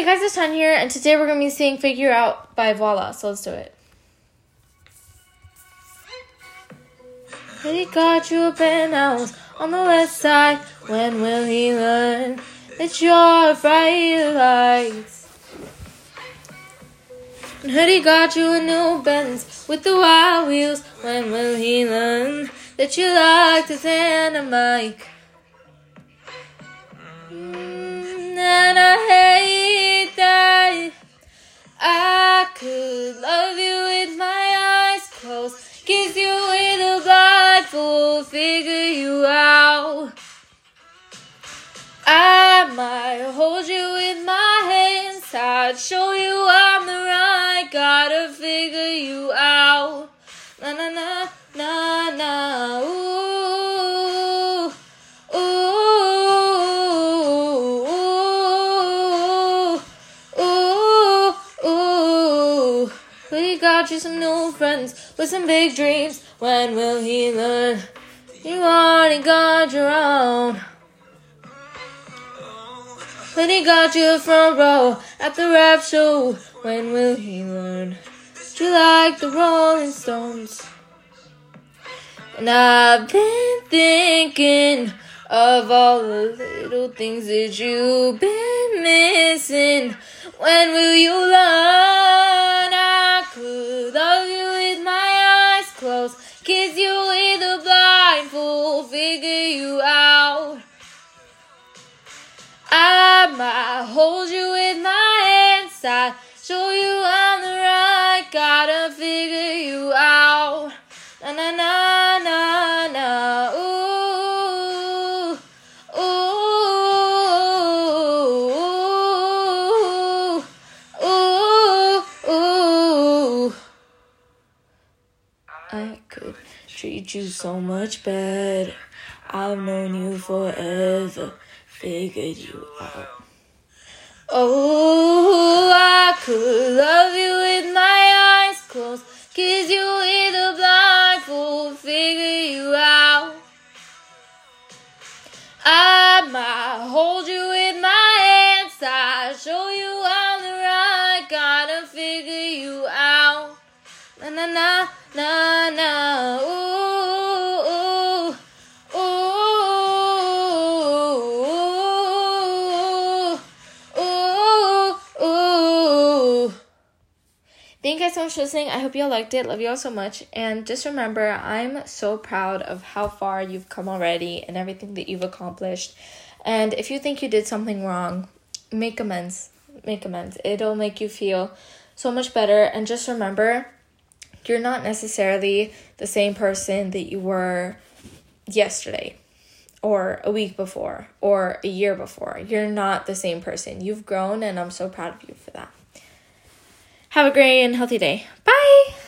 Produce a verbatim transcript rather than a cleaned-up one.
Hey guys, it's Tan here, and today we're going to be singing Figure Out by Voila, so let's do it. He got you a penthouse on the west side. When will he learn that you're bright lights? And Hoodie got you a new Benz with the wild wheels. When will he learn that you like to dynamite? Mm, and I hate that I could love you with my eyes closed, kiss you with a blindfold, figure you out. I might hold you with my hands tied, show you I'm the right, gotta figure you out. Na na na na na, ooh, ooh, ooh, ooh. We got you some new friends with some big dreams. When will he learn you already got your own? When he got you a front row at the rap show. When will he learn that you like the Rolling Stones? And I've been thinking of all the little things that you've been missing. When will you learn I could love you with my eyes closed, kiss you with a blindfold, figure you out. I might hold you with my hands tied, show you I'm the right, gotta figure you out. Na na na na na, ooh, ooh, ooh, ooh. I could treat you so much better. I've known you forever, figured you out. Oh, I could love you with my eyes closed, kiss you with a blindfold, figure you out. I might hold you with my hands tied, show you I'm the right, gotta figure you out. Na na na na na, ooh, ooh, ooh, ooh, ooh. Thank you guys so much for listening. I hope you all liked it. Love you all so much. And just remember, I'm so proud of how far you've come already and everything that you've accomplished. And if you think you did something wrong, make amends. Make amends. It'll make you feel so much better. And just remember, you're not necessarily the same person that you were yesterday or a week before or a year before. You're not the same person. You've grown, and I'm so proud of you for that. Have a great and healthy day. Bye!